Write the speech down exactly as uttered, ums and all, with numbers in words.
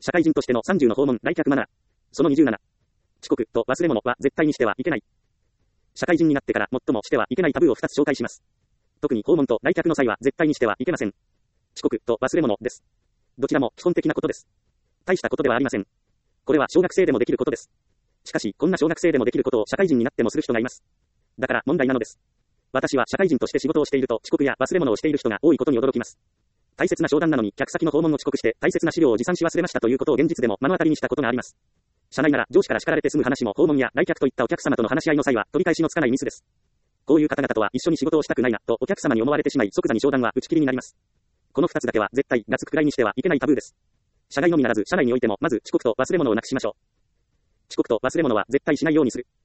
社会人としてのさんじゅうの訪問来客マナー。そのにじゅうなな。遅刻と忘れ物は絶対にしてはいけない。社会人になってから最もしてはいけないタブーをふたつ紹介します。特に訪問と来客の際は絶対にしてはいけません。遅刻と忘れ物です。どちらも基本的なことです。大したことではありません。これは小学生でもできることです。しかし、こんな小学生でもできることを社会人になってもする人がいます。だから問題なのです。私は社会人として仕事をしていると遅刻や忘れ物をしている人が多いことに驚きます。大切な商談なのに客先の訪問を遅刻して大切な資料を持参し忘れましたということを現実でも目の当たりにしたことがあります。社内なら上司から叱られて済む話も訪問や来客といったお客様との話し合いの際は取り返しのつかないミスです。こういう方々とは一緒に仕事をしたくないなとお客様に思われてしまい即座に商談は打ち切りになります。このふたつだけは絶対がつくくらいにしてはいけないタブーです。社外のみならず社内においてもまず遅刻と忘れ物をなくしましょう。遅刻と忘れ物は絶対しないようにする。